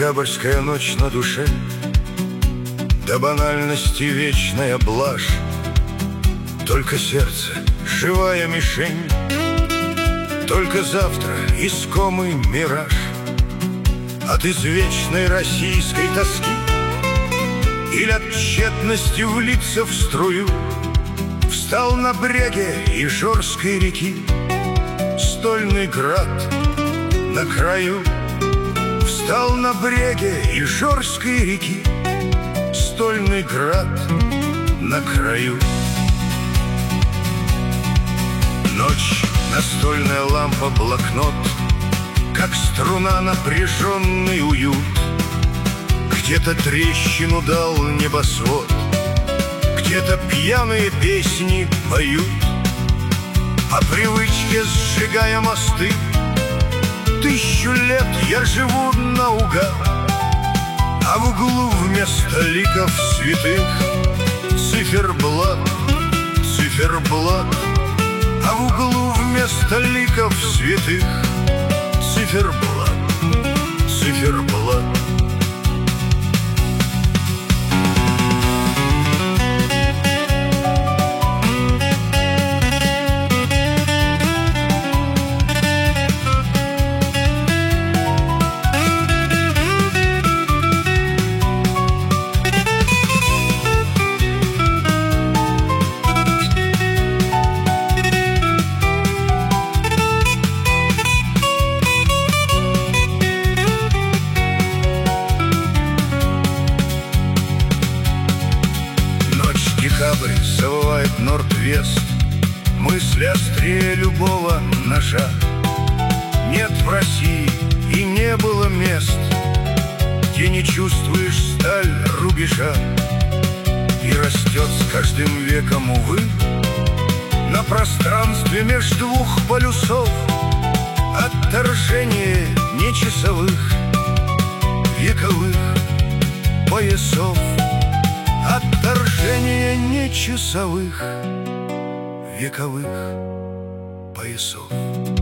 Декабрьская ночь на душе, до банальности вечная блажь. Только сердце — живая мишень, только завтра искомый мираж. От извечной российской тоски или от тщетности влиться в струю встал на бреге Ижорской реки стольный град на краю. Встал на бреге Ижорской реки стольный град на краю. Ночь, настольная лампа, блокнот, как струна напряженный уют. Где-то трещину дал небосвод, где-то пьяные песни поют. По привычке сжигая мосты, 1000 лет я живу наугад, а в углу вместо ликов святых циферблат, циферблат. А в углу вместо ликов святых циферблат, циферблат. Декабрь завывает норд-вест, мысли острее любого ножа. Нет в России и не было мест, где не чувствуешь сталь рубежа. И растет с каждым веком, увы, на пространстве меж двух полюсов отторжение нечасовых, вековых поясов. Отторжение нечасовых, вековых поясов.